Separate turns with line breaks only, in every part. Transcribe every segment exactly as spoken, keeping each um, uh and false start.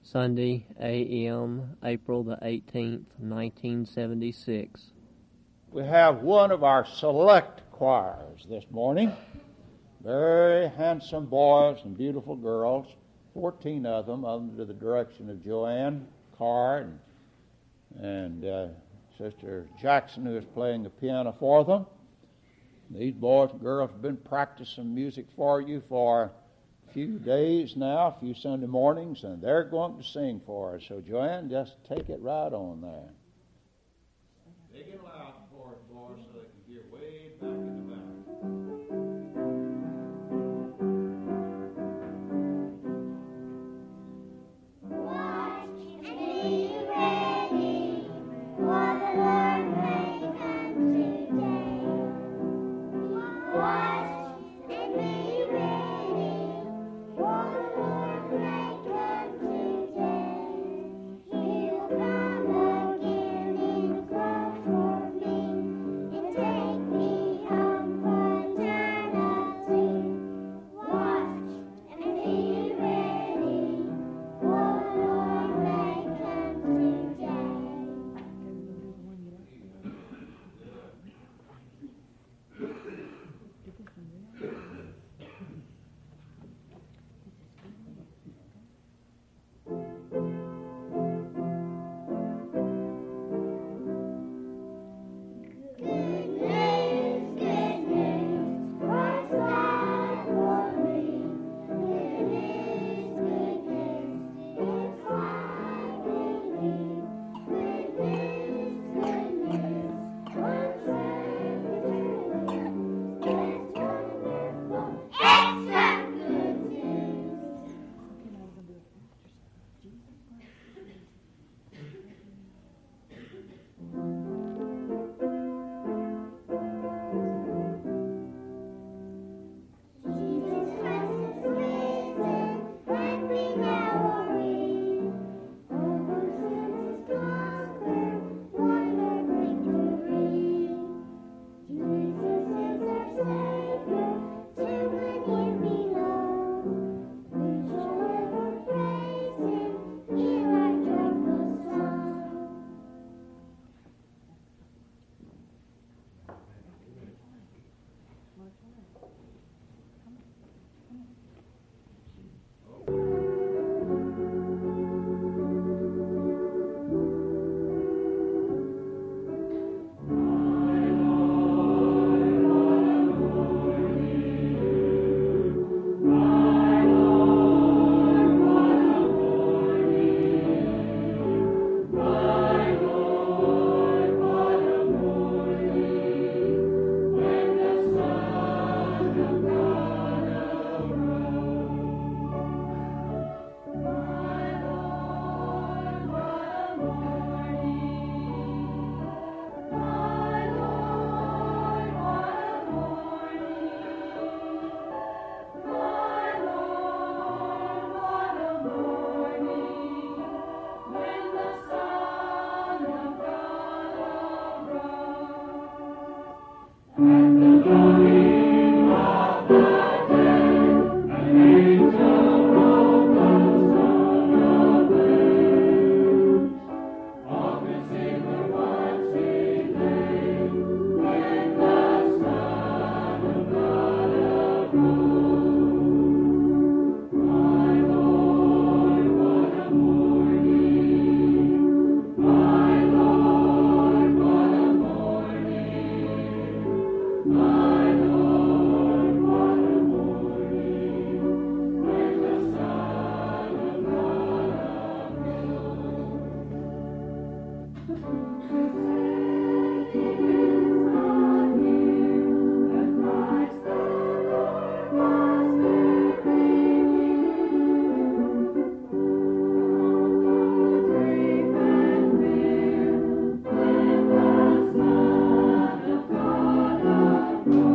Sunday, A M, April the eighteenth, nineteen seventy-six.
We have one of our select choirs this morning. Very handsome boys and beautiful girls, fourteen of them under the direction of Joanne Carr and, and uh, Sister Jackson, who is playing the piano for them. These boys and girls have been practicing music for you for a few days now, a few Sunday mornings, and they're going to sing for us. So, Joanne, just take it right on there. Big and loud for us, boys, so they can hear way back in the back.
Thank you.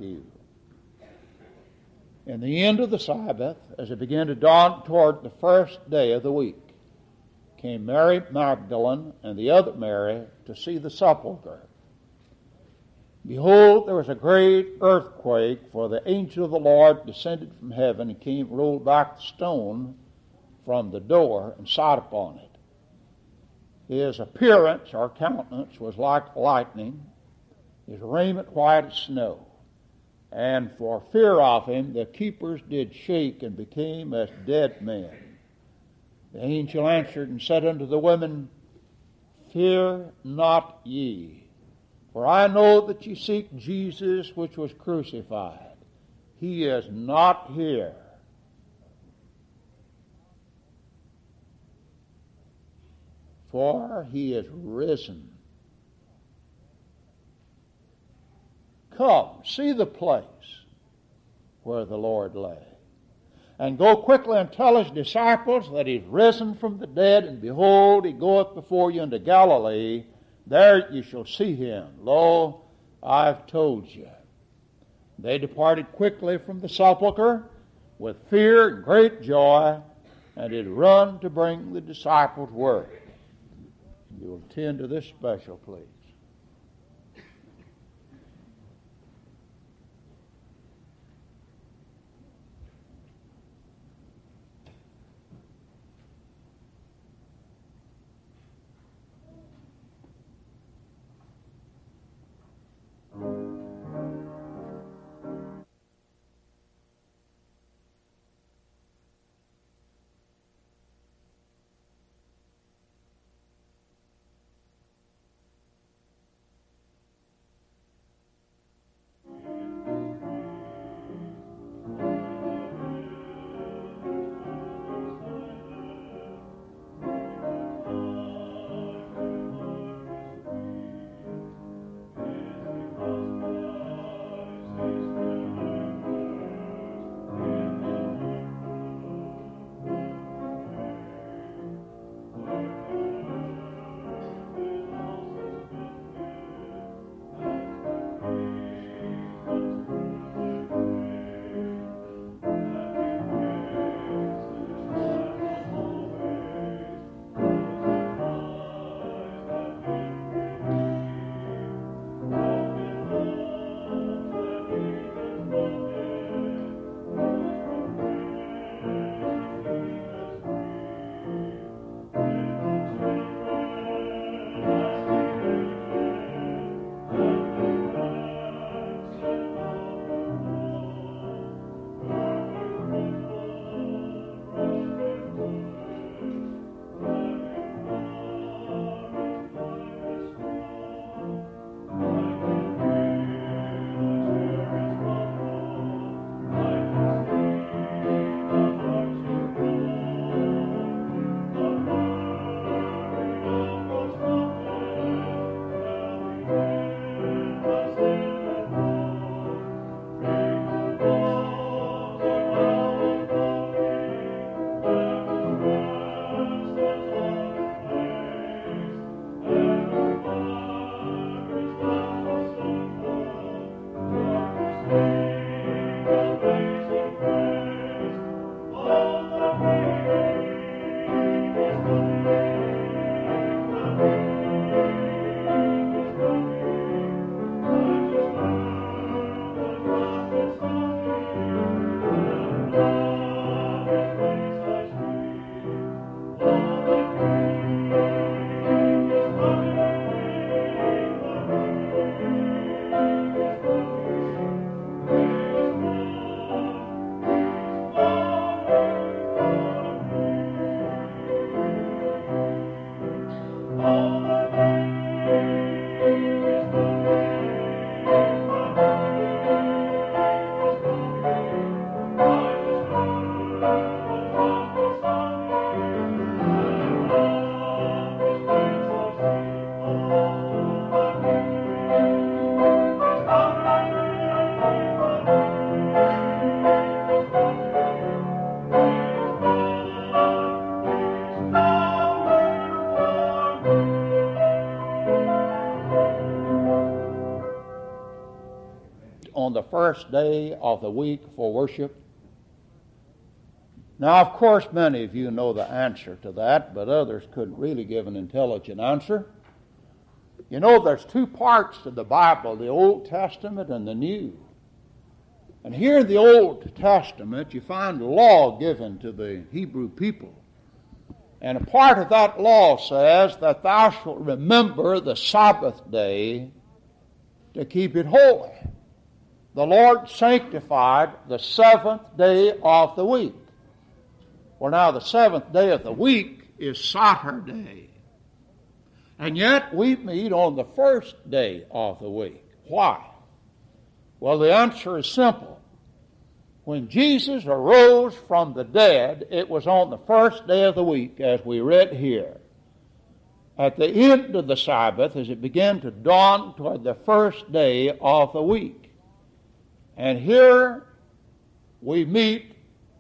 you. In the end of the Sabbath, as it began to dawn toward the first day of the week, came Mary Magdalene and the other Mary to see the sepulchre. Behold, there was a great earthquake, for the angel of the Lord descended from heaven and came, rolled back the stone from the door, and sat upon it. His appearance or countenance was like lightning, his raiment white as snow. And for fear of him, the keepers did shake and became as dead men. The angel answered and said unto the women, Fear not ye, for I know that ye seek Jesus which was crucified. He is not here, for he is risen. Come, see the place where the Lord lay. And go quickly and tell his disciples that he's risen from the dead, and behold, he goeth before you into Galilee. There you shall see him. Lo, I've told you. They departed quickly from the sepulchre with fear and great joy, and did run to bring the disciples word. You'll attend to this special, please. on the first day of the week for worship? Now, of course, many of you know the answer to that, but others couldn't really give an intelligent answer. You know, there's two parts to the Bible, the Old Testament and the New. And here in the Old Testament, you find law given to the Hebrew people. And a part of that law says that thou shalt remember the Sabbath day to keep it holy. The Lord sanctified the seventh day of the week. Well, now the seventh day of the week is Saturday. And yet we meet on the first day of the week. Why? Well, the answer is simple. When Jesus arose from the dead, it was on the first day of the week, as we read here. At the end of the Sabbath, as it began to dawn toward the first day of the week. And here we meet,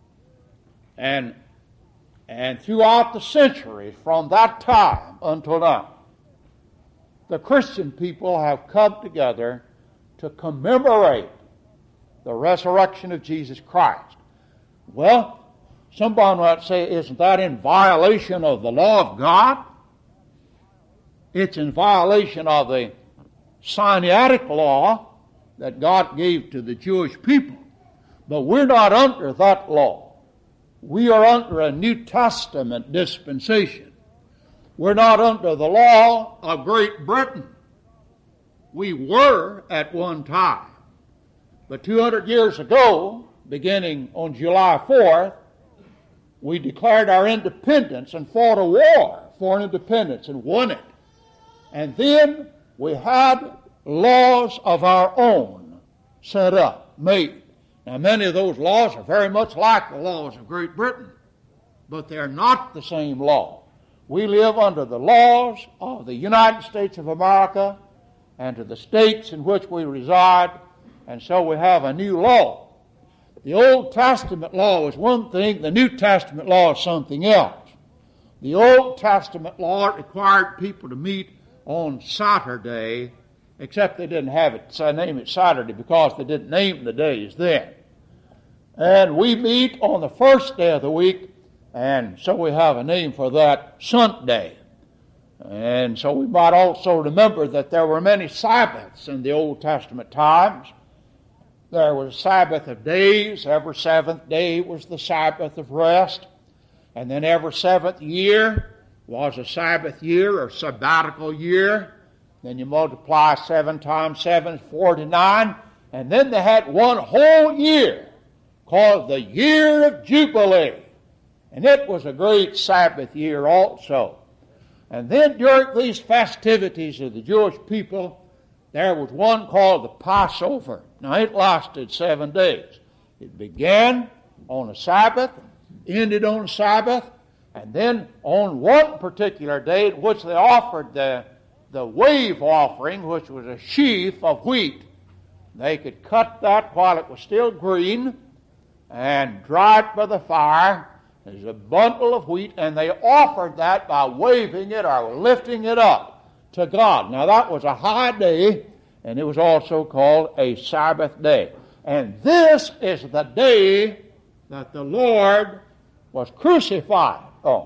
and, and throughout the centuries from that time until now, the Christian people have come together to commemorate the resurrection of Jesus Christ. Well, somebody might say, isn't that in violation of the law of God? It's in violation of the Sinaitic law that God gave to the Jewish people. But we're not under that law. We are under a New Testament dispensation. We're not under the law of Great Britain. We were at one time. But two hundred years ago, beginning on July fourth, we declared our independence and fought a war for independence and won it. And then we had laws of our own set up, made. Now, many of those laws are very much like the laws of Great Britain, but they're not the same law. We live under the laws of the United States of America and to the states in which we reside, and so we have a new law. The Old Testament law is one thing, the New Testament law is something else. The Old Testament law required people to meet on Saturday, except they didn't have it, so name it Saturday because they didn't name the days then. And we meet on the first day of the week, and so we have a name for that, Sunday. And so we might also remember that there were many Sabbaths in the Old Testament times. There was a Sabbath of days. Every seventh day was the Sabbath of rest. And then every seventh year was a Sabbath year or sabbatical year. Then you multiply seven times seven is forty-nine. And then they had one whole year called the Year of Jubilee. And it was a great Sabbath year also. And then during these festivities of the Jewish people, there was one called the Passover. Now it lasted seven days. It began on a Sabbath, ended on a Sabbath, and then on one particular day in which they offered the, the wave offering, which was a sheaf of wheat. They could cut that while it was still green and dry it by the fire. There's a bundle of wheat, and they offered that by waving it or lifting it up to God. Now that was a high day, and it was also called a Sabbath day. And this is the day that the Lord was crucified on.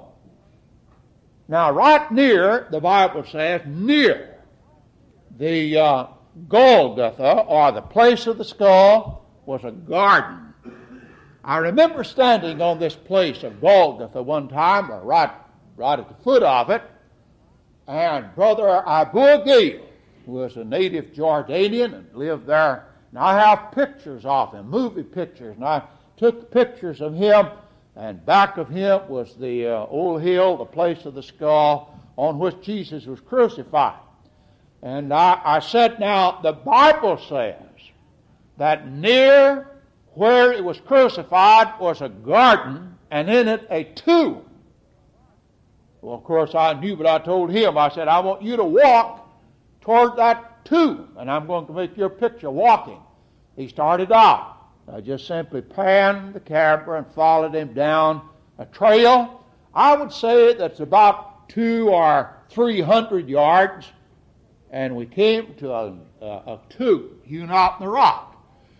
Now right near, the Bible says, near the uh, Golgotha, or the place of the skull, was a garden. I remember standing on this place of Golgotha one time, or right, right at the foot of it, and Brother Abu Gil, who was a native Jordanian and lived there, and I have pictures of him, movie pictures, and I took pictures of him, and back of him was the uh, old hill, the place of the skull, on which Jesus was crucified. And I, I said, now, the Bible says that near where it was crucified was a garden, and in it a tomb. Well, of course, I knew, but I told him, I said, I want you to walk toward that tomb, and I'm going to make your picture walking. He started out. I just simply panned the camera and followed him down a trail. I would say that's about two or three hundred yards, and we came to a, a, a tomb hewn out in the rock.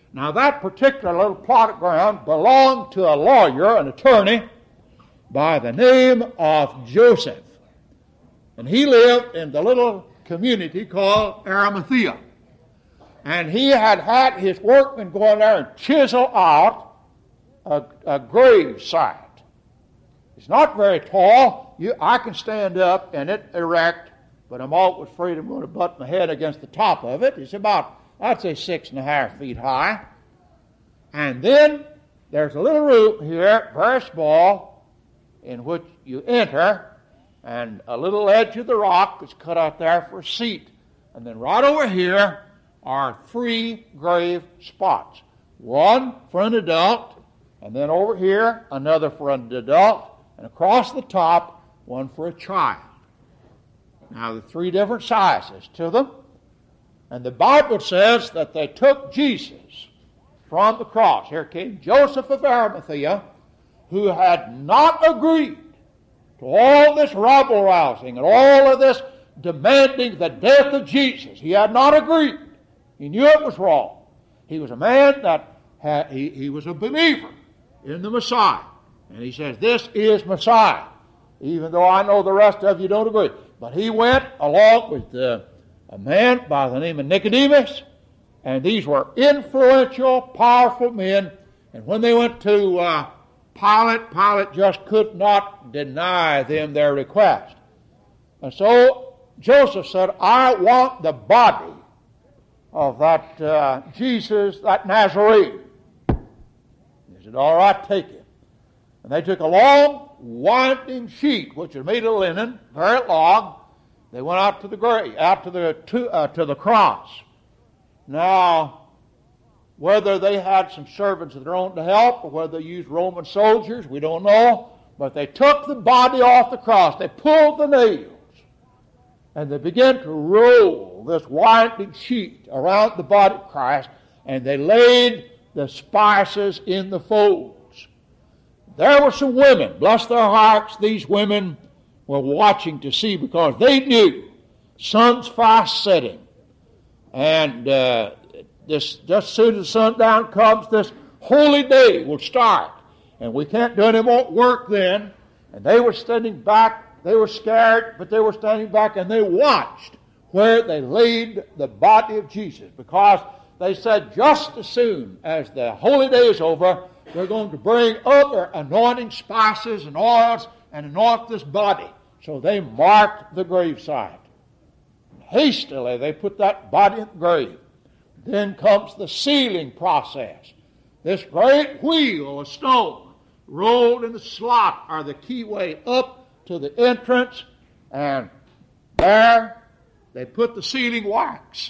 Now that particular little plot of ground belonged to a lawyer, an attorney, by the name of Joseph. And he lived in the little community called Arimathea. And he had had his workmen go in there and chisel out a, a grave site. It's not very tall. You, I can stand up in it erect, but I'm always afraid I'm going to butt my head against the top of it. It's about, I'd say, six and a half feet high. And then there's a little room here, very small, in which you enter, and a little edge of the rock that's cut out there for a seat. And then right over here are three grave spots. One for an adult, and then over here another for an adult, and across the top one for a child. Now the three different sizes to them. And the Bible says that they took Jesus from the cross. Here came Joseph of Arimathea, who had not agreed to all this rabble-rousing and all of this demanding the death of Jesus. He had not agreed. He knew it was wrong. He was a man that had, he, he was a believer in the Messiah. And he says, this is Messiah, even though I know the rest of you don't agree. But he went along with uh, a man by the name of Nicodemus, and these were influential, powerful men. And when they went to uh, Pilate, Pilate just could not deny them their request. And so Joseph said, I want the body of that uh, Jesus, that Nazarene. He said, all right, take it. And they took a long, winding sheet, which was made of linen, very long. They went out to the grave, out to the to, uh, to the cross. Now, whether they had some servants of their own to help, or whether they used Roman soldiers, we don't know. But they took the body off the cross. They pulled the nails, and they began to roll this winding sheet around the body of Christ, and they laid the spices in the folds. There were some women, bless their hearts, these women were watching to see, because they knew sun's fast setting. And uh, this, just as soon as the sundown comes, this holy day will start. And we can't do any more work then. And they were standing back. They were scared, but they were standing back, and they watched where they laid the body of Jesus, because they said just as soon as the holy day is over, they're going to bring other anointing spices and oils and anoint this body. So they marked the gravesite. Hastily they put that body in the grave. Then comes the sealing process. This great wheel of stone rolled in the slot or the keyway up to the entrance, and there they put the sealing wax.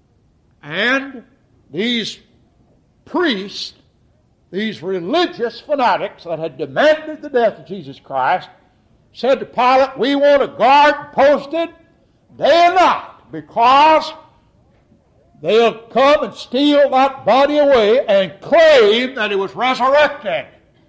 And these priests, these religious fanatics that had demanded the death of Jesus Christ, said to Pilate, we want a guard posted day and night, because they'll come and steal that body away and claim that it was resurrected.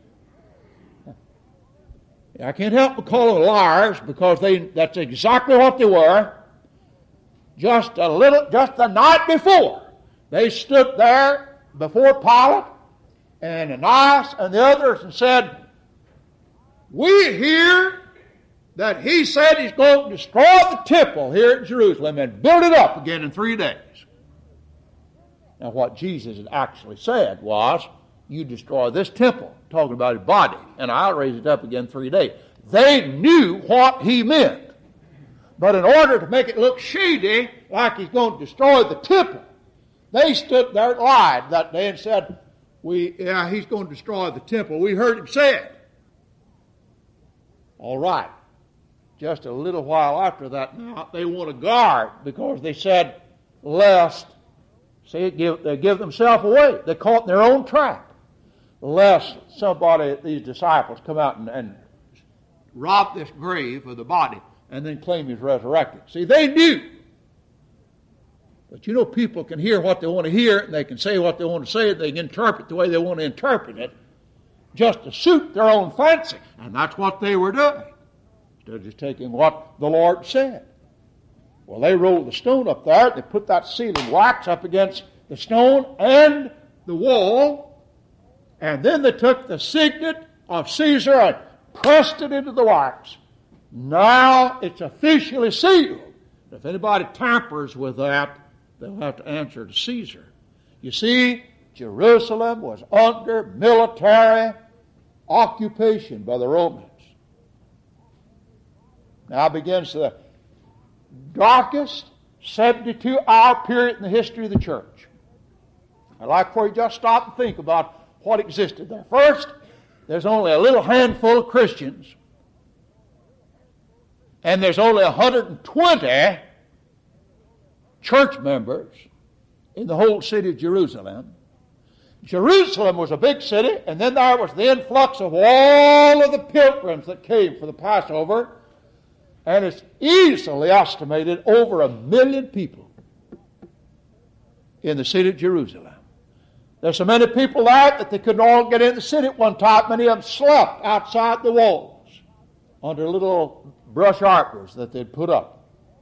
I can't help but call them liars, because they that's exactly what they were. Just a little, just the night before, they stood there before Pilate and Ananias and the others and said, we hear that he said he's going to destroy the temple here at Jerusalem and build it up again in three days. Now what Jesus had actually said was, you destroy this temple, talking about his body, and I'll raise it up again in three days. They knew what he meant. But in order to make it look shady, like he's going to destroy the temple, they stood there and lied that day and said, "We, yeah, he's going to destroy the temple. We heard him say it." All right. Just a little while after that, now they want a guard, because they said, lest, see, give, they give themselves away. They're caught in their own trap. Lest somebody, these disciples, come out and, and rob this grave of the body and then claim he's resurrected. See, they knew. But you know, people can hear what they want to hear, and they can say what they want to say, and they can interpret the way they want to interpret it, just to suit their own fancy. And that's what they were doing, instead of just taking what the Lord said. Well, they rolled the stone up there. They put that sealing wax up against the stone, and the wall, and then they took the signet of Caesar and pressed it into the wax. Now it's officially sealed. If anybody tampers with that, they'll have to answer to Caesar. You see, Jerusalem was under military occupation by the Romans. Now begins the darkest seventy-two hour period in the history of the church. I'd like for you to just stop and think about what existed there. First, there's only a little handful of Christians, and there's only one hundred twenty church members in the whole city of Jerusalem. Jerusalem was a big city, and then there was the influx of all of the pilgrims that came for the Passover, and it's easily estimated over a million people in the city of Jerusalem. There's so many people there that they couldn't all get in the city at one time. Many of them slept outside the walls under little brush arbors that they'd put up.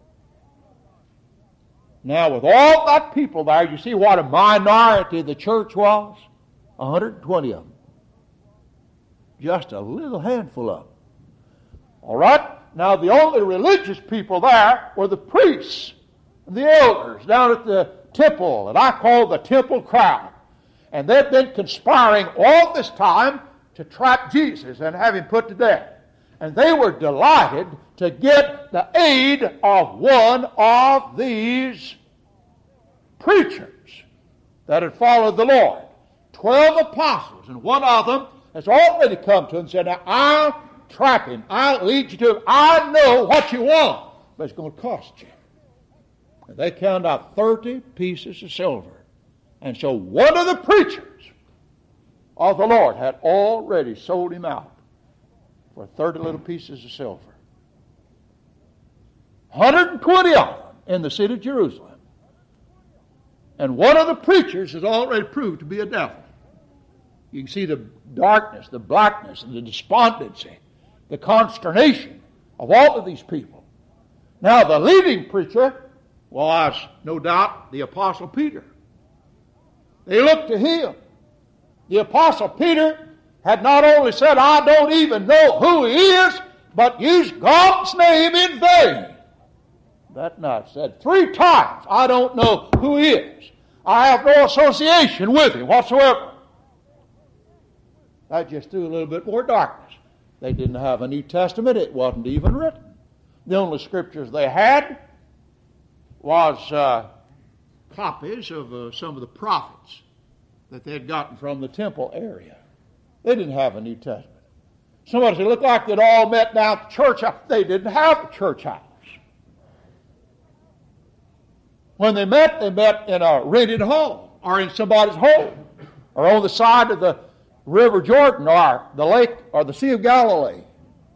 Now, with all that people there, you see what a minority the church was? one hundred twenty of them. Just a little handful of them. All right? Now, the only religious people there were the priests and the elders down at the temple that I call the temple crowd. And they've been conspiring all this time to trap Jesus and have him put to death. And they were delighted to get the aid of one of these preachers that had followed the Lord. Twelve apostles, and one of them has already come to him and said, now I'll trap him. I'll lead you to him. I know what you want, but it's going to cost you. And they counted out thirty pieces of silver. And so one of the preachers of the Lord had already sold him out for thirty little pieces of silver. one hundred twenty of them in the city of Jerusalem. And one of the preachers has already proved to be a devil. You can see the darkness, the blackness, and the despondency, the consternation of all of these people. Now, the leading preacher was, no doubt, the Apostle Peter. They looked to him. The Apostle Peter had not only said, I don't even know who he is, but used God's name in vain. That night said three times, I don't know who he is. I have no association with him whatsoever. That just threw a little bit more darkness. They didn't have a New Testament. It wasn't even written. The only scriptures they had was uh, copies of uh, some of the prophets that they had gotten from the temple area. They didn't have a New Testament. Somebody said, it looked like they'd all met down at the church house. They didn't have a church house. When they met, they met in a rented home or in somebody's home or on the side of the River Jordan or the lake or the Sea of Galilee.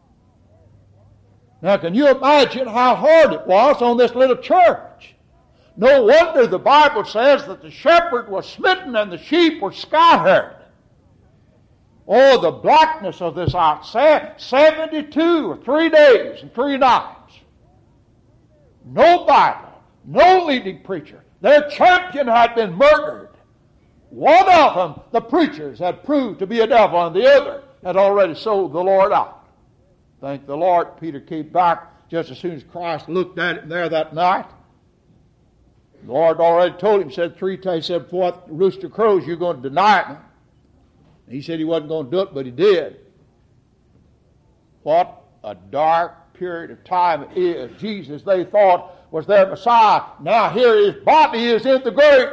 Now, can you imagine how hard it was on this little church? No wonder the Bible says that the shepherd was smitten and the sheep were scattered. Oh, the blackness of this out. seventy-two or three days and three nights. No Bible, no leading preacher. Their champion had been murdered. One of them, the preachers, had proved to be a devil, and the other had already sold the Lord out. Thank the Lord, Peter came back just as soon as Christ looked at him there that night. The Lord already told him, said three times, he said, before the rooster crows, you're going to deny me. He said he wasn't going to do it, but he did. What a dark period of time it is. Jesus, they thought, was their Messiah. Now here his body is in the grave.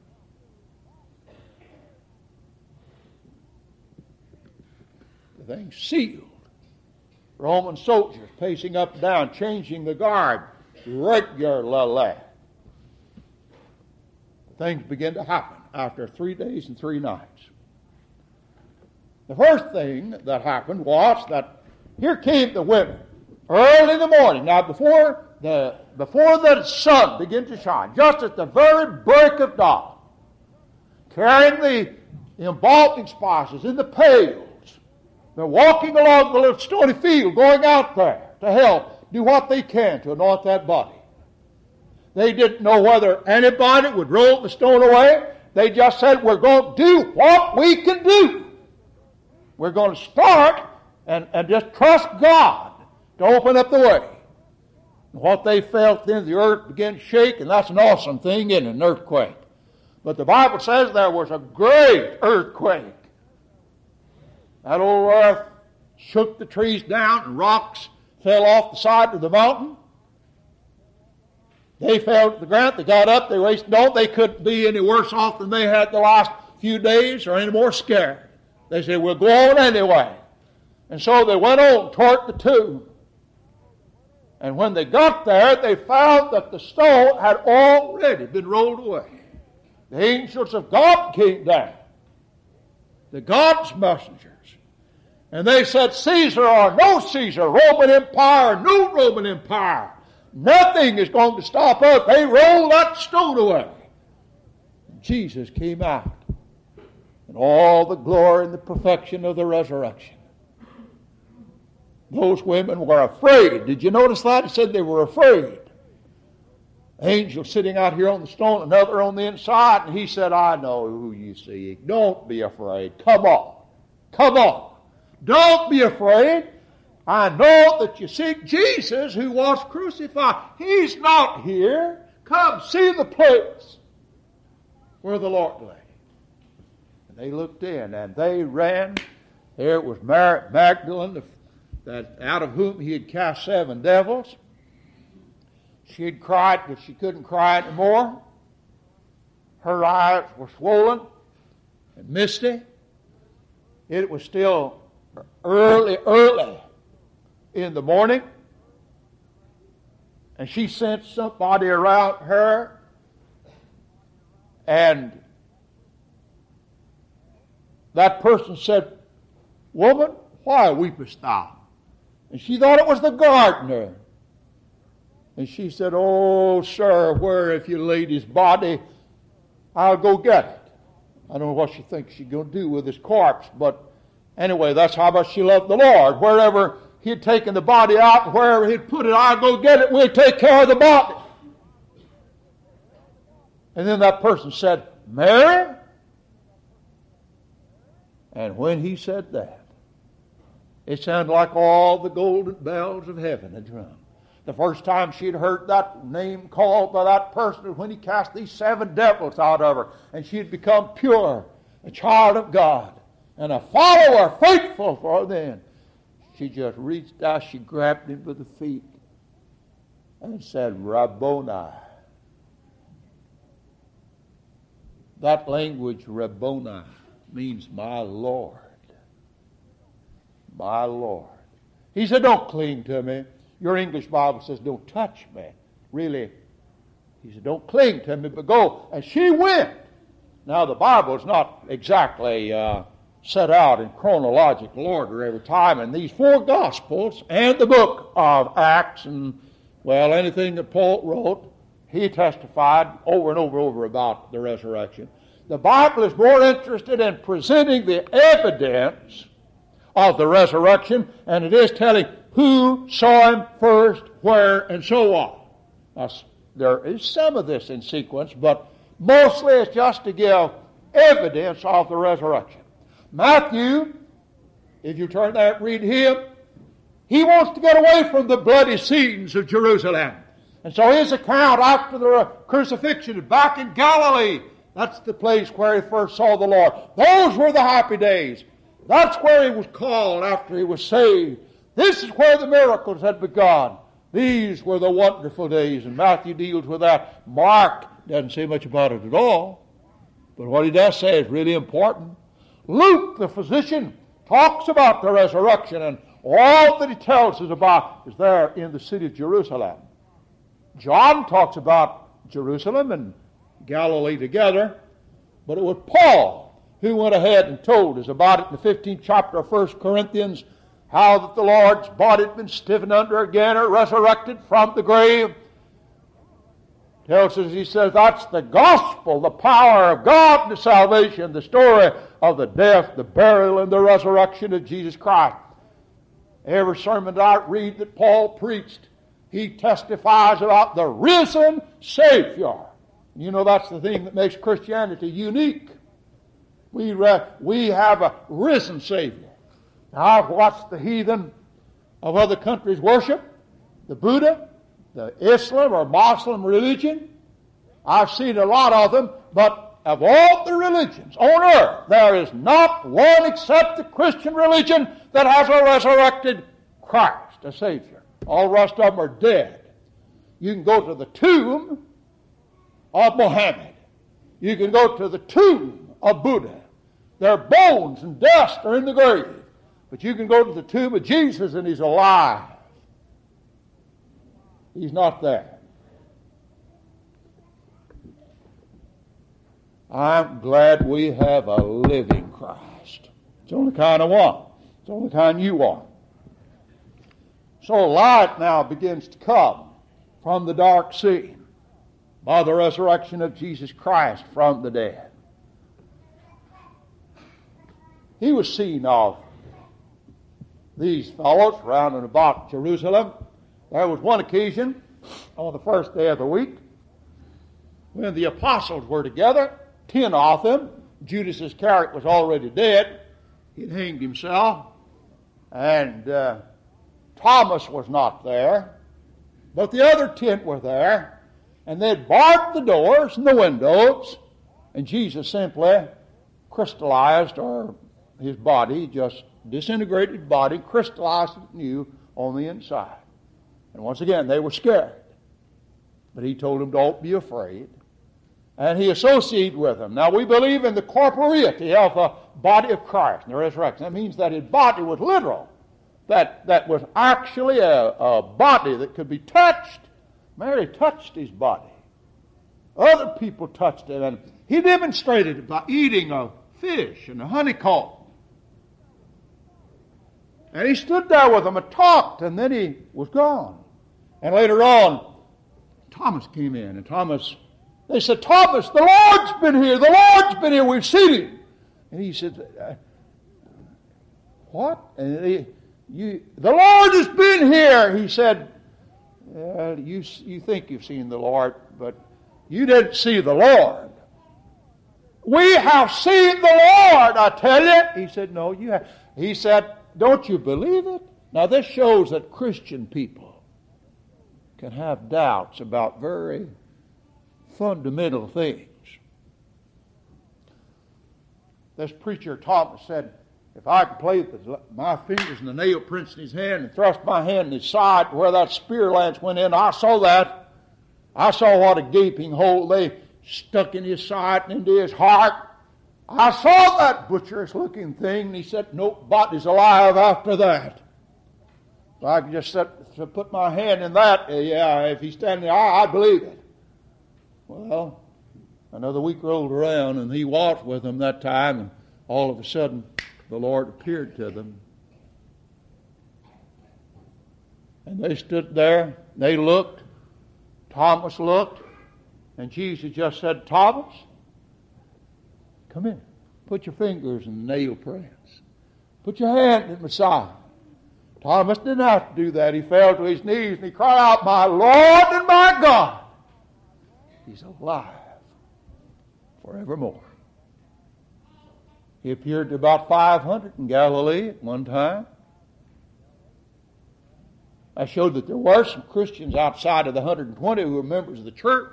The thing's sealed. Roman soldiers pacing up and down, changing the guard regularly. Things begin to happen after three days and three nights. The first thing that happened was that here came the women early in the morning. Now, before the before the sun began to shine, just at the very break of dawn, carrying the embalming spices in the pails, they're walking along the little stony field, going out there to help do what they can to anoint that body. They didn't know whether anybody would roll the stone away. They just said, we're going to do what we can do. We're going to start and, and just trust God to open up the way. And what they felt, then the earth began to shake, and that's an awesome thing, isn't it, an earthquake. But the Bible says there was a great earthquake. That old earth shook the trees down, and rocks fell off the side of the mountain. They fell to the ground. They got up. They raised. No, they couldn't be any worse off than they had the last few days or any more scared. They said, we'll go on anyway. And so they went on toward the tomb. And when they got there, they found that the stone had already been rolled away. The angels of God came down, the God's messengers. And they said, Caesar or no Caesar, Roman Empire, no Roman Empire, nothing is going to stop us. They rolled that stone away. Jesus came out in all the glory and the perfection of the resurrection. Those women were afraid. Did you notice that? It said they were afraid. Angel sitting out here on the stone, another on the inside, and he said, I know who you see. Don't be afraid. Come on. Come on. Don't be afraid. I know that you seek Jesus who was crucified. He's not here. Come see the place where the Lord lay. And they looked in and they ran. There was Mary Magdalene, that out of whom he had cast seven devils. She had cried, but she couldn't cry anymore. Her eyes were swollen and misty. It was still early, early in the morning. And she sent somebody around her. And that person said, Woman, why weepest thou? And she thought it was the gardener. And she said, Oh, sir, where if you laid his body, I'll go get it. I don't know what she thinks she's going to do with his corpse, but anyway, that's how much she loved the Lord. Wherever he'd taken the body out, wherever he'd put it, I'll go get it. We'll take care of the body. And then that person said, Mary? And when he said that, it sounded like all the golden bells of heaven had rung. The first time she'd heard that name called by that person was when he cast these seven devils out of her, and she'd become pure, a child of God, and a follower, faithful for them. She just reached out, she grabbed him by the feet, and said, Rabboni. That language, Rabboni, means my Lord. My Lord. He said, don't cling to me. Your English Bible says, don't touch me. Really, he said, don't cling to me, but go. And she went. Now, the Bible is not exactly uh, set out in chronological order every time. And these four Gospels and the book of Acts and, well, anything that Paul wrote, he testified over and over and over about the resurrection. The Bible is more interested in presenting the evidence of the resurrection, and it is telling who saw him first, where, and so on. Now, there is some of this in sequence, but mostly it's just to give evidence of the resurrection. Matthew, if you turn there and read him, he wants to get away from the bloody scenes of Jerusalem. And so his account after the crucifixion is back in Galilee. That's the place where he first saw the Lord. Those were the happy days. That's where he was called after he was saved. This is where the miracles had begun. These were the wonderful days, and Matthew deals with that. Mark doesn't say much about it at all, but what he does say is really important. Luke, the physician, talks about the resurrection, and all that he tells us about is there in the city of Jerusalem. John talks about Jerusalem and Galilee together, but it was Paul who went ahead and told us about it in the fifteenth chapter of First Corinthians, how that the Lord's body had been stiffened under again or resurrected from the grave. Tells us, he says, that's the gospel, the power of God and the salvation, the story of the death, the burial, and the resurrection of Jesus Christ. Every sermon that I read that Paul preached, he testifies about the risen Savior You know, that's the thing that makes Christianity unique. We, re- we have a risen Savior. Now, I've watched the heathen of other countries worship the Buddha, the Islam or Muslim religion. I've seen a lot of them, but of all the religions on earth, there is not one except the Christian religion that has a resurrected Christ, a Savior. All the rest of them are dead. You can go to the tomb of Muhammad. You can go to the tomb of Buddha. Their bones and dust are in the grave. But you can go to the tomb of Jesus and he's alive. He's not there. I'm glad we have a living Christ. It's the only kind I want. It's the only kind you want. So light now begins to come from the dark sea by the resurrection of Jesus Christ from the dead. He was seen of these fellows round and about Jerusalem. There was one occasion on the first day of the week when the apostles were together, ten of them. Judas Iscariot was already dead. He'd hanged himself. And uh, Thomas was not there. But the other ten were there. And they'd barred the doors and the windows. And Jesus simply crystallized, or his body, just disintegrated body, crystallized it new on the inside. And once again, they were scared. But he told them, don't be afraid. And he associated with them. Now, we believe in the corporeity of the body of Christ and the resurrection. That means that his body was literal. That, that was actually a, a body that could be touched. Mary touched his body. Other people touched it. And he demonstrated it by eating a fish and a honeycomb. And he stood there with them and talked, and then he was gone. And later on, Thomas came in, and Thomas, they said, Thomas, the Lord's been here, the Lord's been here, we've seen him. And he said, uh, what? And he, you, the Lord has been here. He said, uh, you, you think you've seen the Lord, but you didn't see the Lord. We have seen the Lord, I tell you. He said, no, you have. He said, don't you believe it? Now this shows that Christian people can have doubts about very fundamental things. This preacher Thomas said, if I could place my fingers in the nail prints in his hand and thrust my hand in his side where that spear lance went in, I saw that. I saw what a gaping hole they stuck in his side and into his heart. I saw that butcherous looking thing, and he said, nope, body's alive after that. If I could just set, to put my hand in that, uh, yeah, if he's standing there, I, I believe it. Well, another week rolled around, and he walked with them that time, and all of a sudden, the Lord appeared to them. And they stood there, they looked, Thomas looked, and Jesus just said, Thomas, come in. Put your fingers in the nail prints. Put your hand in my side. Thomas didn't have to do that. He fell to his knees and he cried out, my Lord and my God. He's alive forevermore. He appeared to about five hundred in Galilee at one time. I showed that there were some Christians outside of the one hundred twenty who were members of the church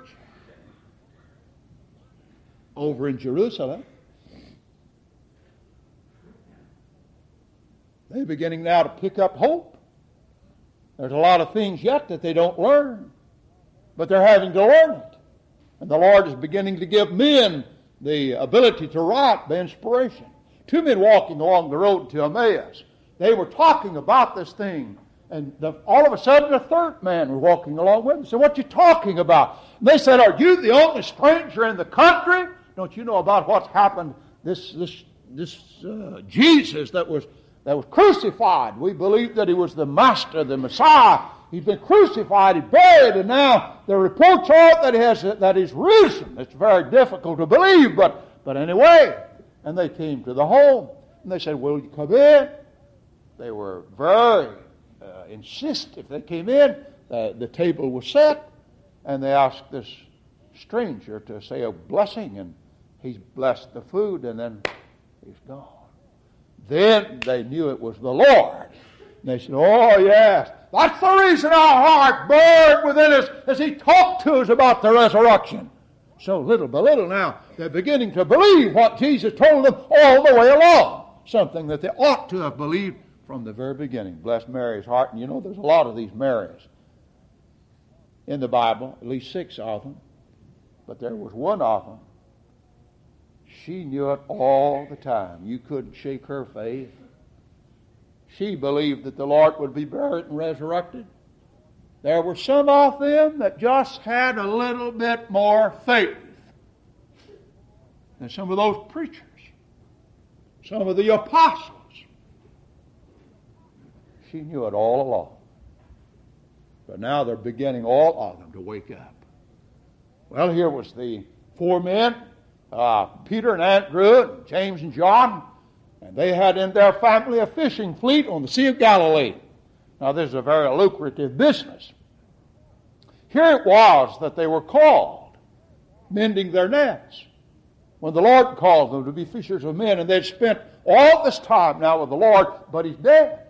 over in Jerusalem. They're beginning now to pick up hope. There's a lot of things yet that they don't learn, but they're having to learn it. And the Lord is beginning to give men the ability to write the inspiration. Two men walking along the road to Emmaus, they were talking about this thing, and the, all of a sudden a third man was walking along with them. So what you talking about? And they said, are you the only stranger in the country? Don't you know about what's happened? This this this uh, Jesus that was that was crucified. We believe that he was the Master, the Messiah. He's been crucified, he's buried, and now the reports are that he has that he's risen. It's very difficult to believe, but but anyway. And they came to the home, and they said, "Will you come in?" They were very uh, insistent. They came in. Uh, the table was set, and they asked this stranger to say a blessing, and he's blessed the food, and then he's gone. Then they knew it was the Lord. And they said, oh, yes, that's the reason our heart burned within us as he talked to us about the resurrection. So little by little now, they're beginning to believe what Jesus told them all the way along. Something that they ought to have believed from the very beginning. Bless Mary's heart. And you know, there's a lot of these Marys in the Bible, at least six of them. But there was one of them. She knew it all the time. You couldn't shake her faith. She believed that the Lord would be buried and resurrected. There were some of them that just had a little bit more faith than some of those preachers, some of the apostles. She knew it all along. But now they're beginning, all of them, to wake up. Well, here was the four men, uh, Peter and Andrew, and James and John, and they had in their family a fishing fleet on the Sea of Galilee. Now, this is a very lucrative business. Here it was that they were called, mending their nets, when the Lord called them to be fishers of men, and they'd spent all this time now with the Lord, but he's dead.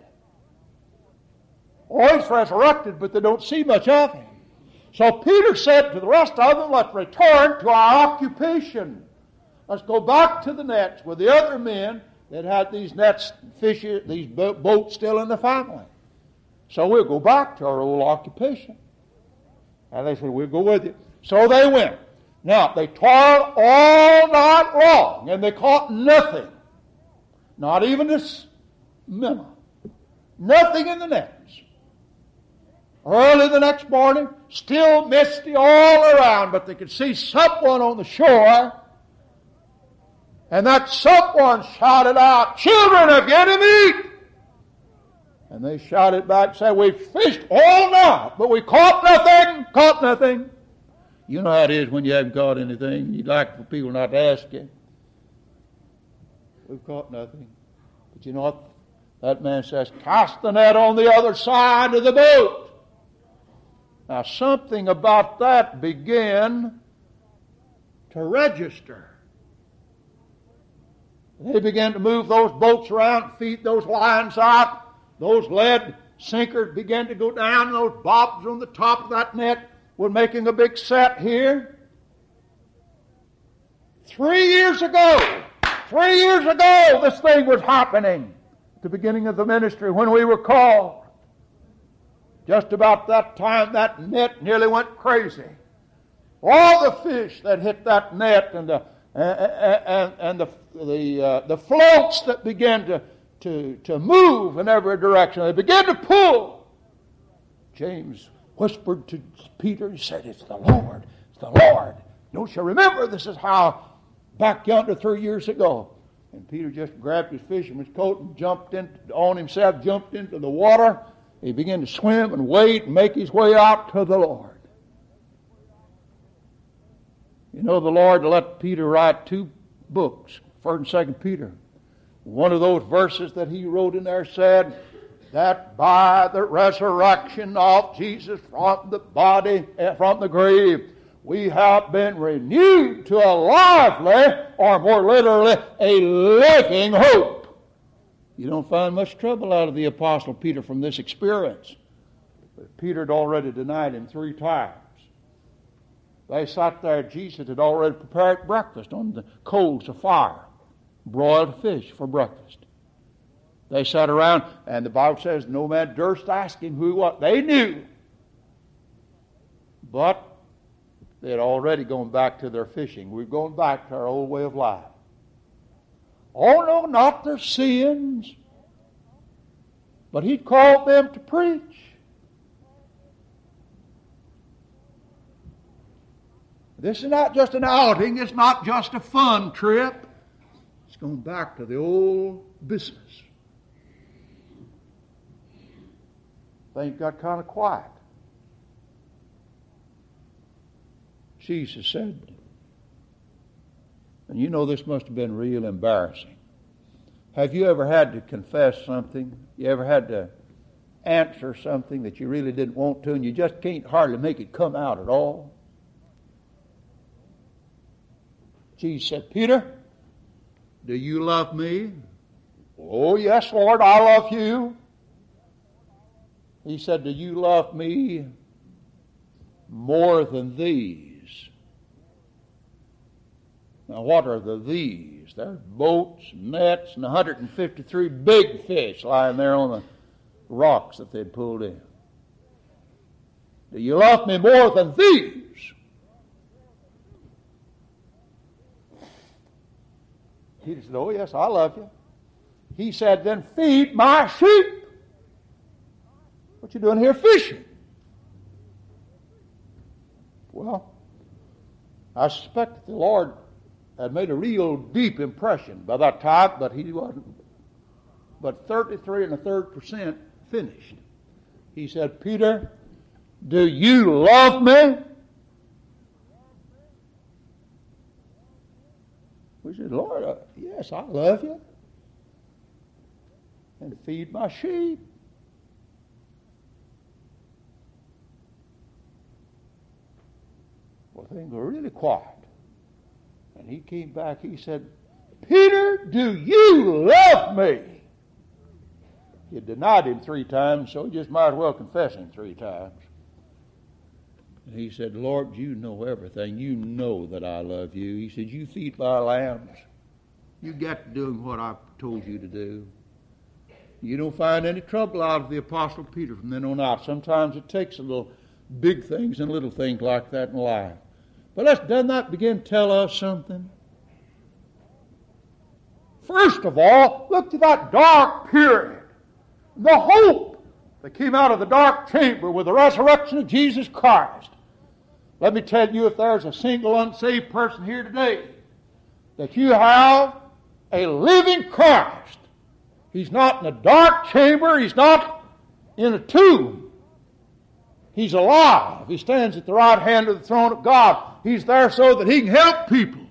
Oh, he's resurrected, but they don't see much of him. So Peter said to the rest of them, let's return to our occupation. Let's go back to the nets with the other men that had these nets, fish, these boats still in the family. So we'll go back to our old occupation. And they said, we'll go with you. So they went. Now, they toiled all night long, and they caught nothing. Not even a minnow. Nothing in the nets. Early the next morning, still misty all around, but they could see someone on the shore, and that someone shouted out, children, have you any meat? And they shouted back and said, we fished all night, but we caught nothing, caught nothing. You know how it is when you haven't caught anything. You'd like for people not to ask you. We've caught nothing. But you know what? That man says, cast the net on the other side of the boat. Now, something about that began to register. They began to move those boats around, feed those lines out. Those lead sinkers began to go down, and those bobs on the top of that net were making a big set here. Three years ago, three years ago, this thing was happening at the beginning of the ministry when we were called. Just about that time, that net nearly went crazy. All the fish that hit that net, and the and, and, and the the uh, the floats that began to, to to move in every direction, they began to pull. James whispered to Peter, he said, "It's the Lord, it's the Lord. Don't you remember? This is how back yonder three years ago." And Peter just grabbed his fisherman's coat and jumped in on himself, jumped into the water. He began to swim and wade and make his way out to the Lord. You know, the Lord let Peter write two books, First and Second Peter. One of those verses that he wrote in there said that by the resurrection of Jesus from the body, from the grave, we have been renewed to a lively, or more literally, a living hope. You don't find much trouble out of the Apostle Peter from this experience. But Peter had already denied him three times. They sat there, Jesus had already prepared breakfast on the coals of fire, broiled fish for breakfast. They sat around, and the Bible says no man durst ask him who he was. They knew. But they had already gone back to their fishing. We've gone back to our old way of life. Oh, no, not their sins. But he'd called them to preach. This is not just an outing. It's not just a fun trip. It's going back to the old business. Things got kind of quiet. Jesus said, and you know this must have been real embarrassing. Have you ever had to confess something? You ever had to answer something that you really didn't want to, and you just can't hardly make it come out at all? Jesus said, Peter, do you love me? Oh, yes, Lord, I love you. He said, do you love me more than these? Now, what are the these? There's boats, nets, and one hundred fifty-three big fish lying there on the rocks that they'd pulled in. Do you love me more than these? He said, oh, yes, I love you. He said, then feed my sheep. What you doing here fishing? Well, I suspect that the Lord had made a real deep impression by that time, but he wasn't but thirty-three and a third percent finished. He said, Peter, do you love me? We said, Lord, uh, yes, I love you. And feed my sheep. Well, things were really quiet. And he came back, he said, Peter, do you love me? He had denied him three times, so he just might as well confess him three times. And he said, Lord, you know everything. You know that I love you. He said, you feed my lambs. You got to doing what I told you to do. You don't find any trouble out of the Apostle Peter from then on out. Sometimes it takes a little big things and little things like that in life. But let's, doesn't that begin to tell us something? First of all, look to that dark period. The hope that came out of the dark chamber with the resurrection of Jesus Christ. Let me tell you, if there's a single unsaved person here today, that you have a living Christ. He's not in a dark chamber. He's not in a tomb. He's alive. He stands at the right hand of the throne of God. He's there so that he can help people.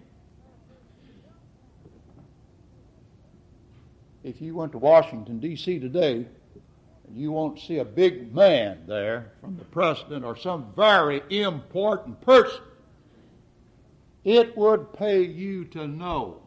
If you went to Washington, D C today, and you won't see a big man there from the president or some very important person, it would pay you to know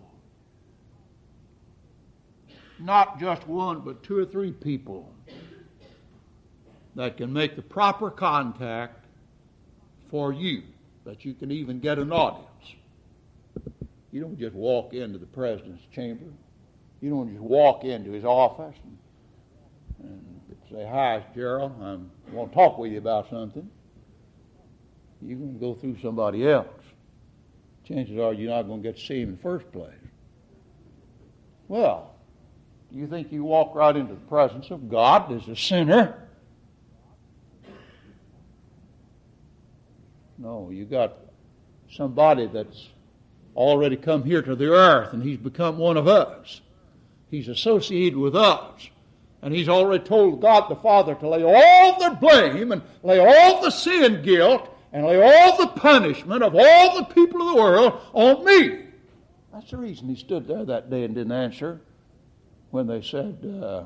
not just one, but two or three people that can make the proper contact for you, that you can even get an audience. You don't just walk into the president's chamber. You don't just walk into his office and, and say, hi, Gerald, I want to talk with you about something. You're going to go through somebody else. Chances are you're not going to get to see him in the first place. Well, do you think you walk right into the presence of God as a sinner? No, you got somebody that's already come here to the earth and he's become one of us. He's associated with us. And he's already told God the Father to lay all the blame and lay all the sin guilt and lay all the punishment of all the people of the world on me. That's the reason he stood there that day and didn't answer when they said, uh,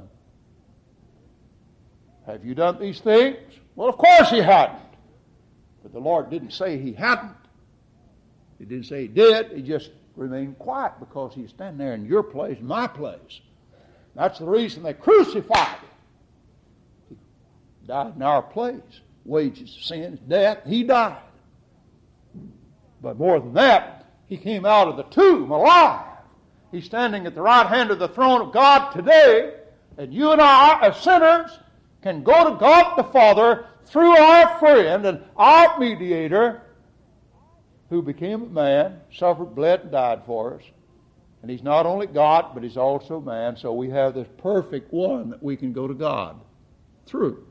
have you done these things? Well, of course he hadn't. But the Lord didn't say he hadn't. He didn't say he did. He just remained quiet because he's standing there in your place, my place. That's the reason they crucified him. He died in our place. Wages of sin is death. He died. But more than that, he came out of the tomb alive. He's standing at the right hand of the throne of God today, and you and I, as sinners, can go to God the Father through our friend and our mediator, who became a man, suffered, bled, and died for us. And he's not only God, but he's also man, so we have this perfect one that we can go to God through.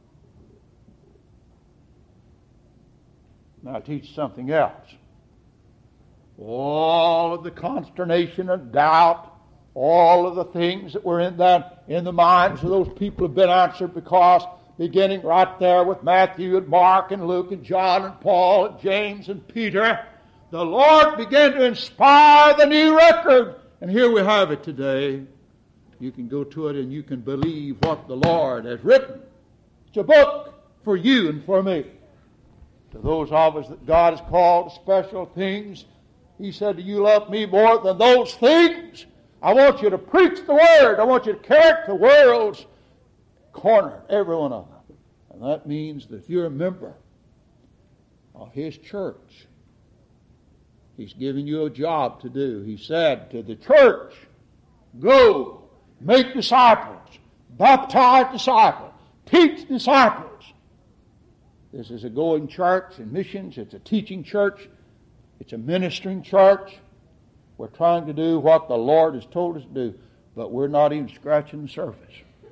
Now I teach something else. All of the consternation and doubt, all of the things that were in that in the minds of those people have been answered, because beginning right there with Matthew and Mark and Luke and John and Paul and James and Peter, the Lord began to inspire the new record. And here we have it today. You can go to it and you can believe what the Lord has written. It's a book for you and for me. To those of us that God has called to special things, He said, do you love me more than those things? I want you to preach the Word. I want you to carry the world's corner, every one of them. And that means that if you're a member of His church, He's given you a job to do. He said to the church, go, make disciples, baptize disciples, teach disciples. This is a going church in missions. It's a teaching church. It's a ministering church. We're trying to do what the Lord has told us to do, but we're not even scratching the surface.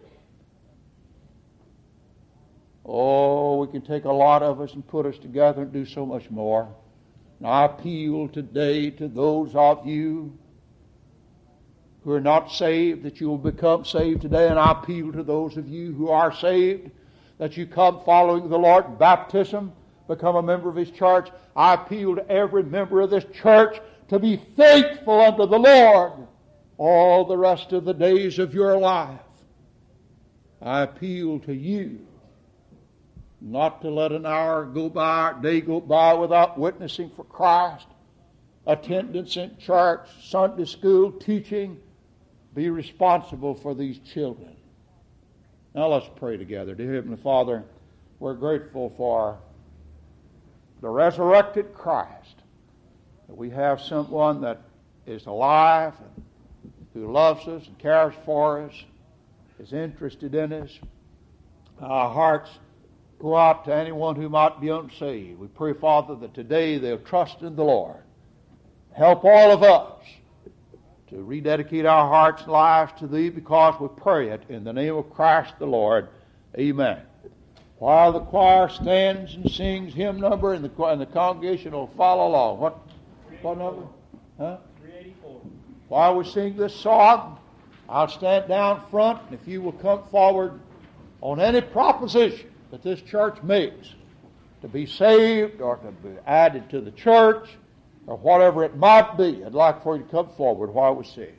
Oh, we can take a lot of us and put us together and do so much more. And I appeal today to those of you who are not saved, that you will become saved today. And I appeal to those of you who are saved, that you come following the Lord in baptism, become a member of His church. I appeal to every member of this church to be faithful unto the Lord all the rest of the days of your life. I appeal to you not to let an hour go by, a day go by without witnessing for Christ, attendance in church, Sunday school, teaching. Be responsible for these children. Now let's pray together. Dear Heavenly Father, we're grateful for the resurrected Christ. That we have someone that is alive and who loves us and cares for us, is interested in us. Our hearts go out to anyone who might be unsaved. We pray, Father, that today they'll trust in the Lord. Help all of us to rededicate our hearts and lives to Thee, because we pray it in the name of Christ the Lord. Amen. While the choir stands and sings hymn number, and the, and the congregation will follow along. What, what number? Huh?
three eighty-four.
While we sing this song, I'll stand down front, and if you will come forward on any proposition that this church makes to be saved or to be added to the church or whatever it might be, I'd like for you to come forward while we sing.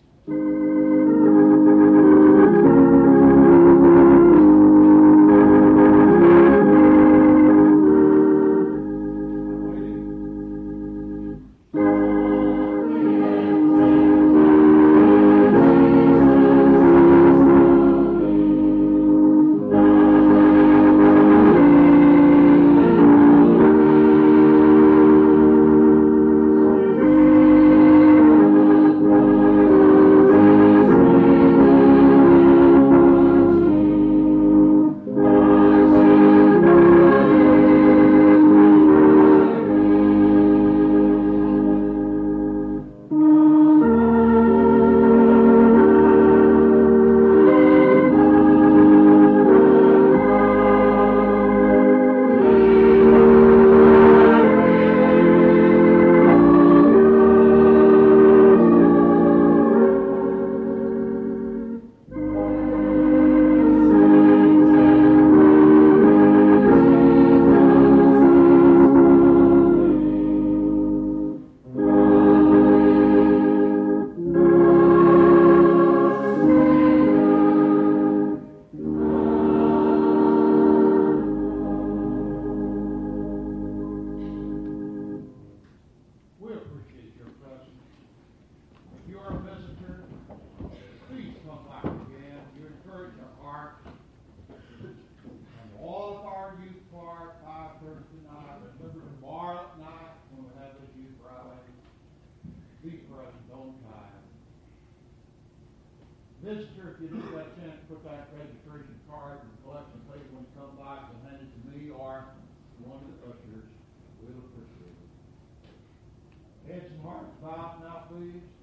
Visitor, if you didn't get a chance to put that registration card in the collection plate when you come back and hand it to me or one of the ushers, we'll appreciate it. Heads and hearts bowed now, please.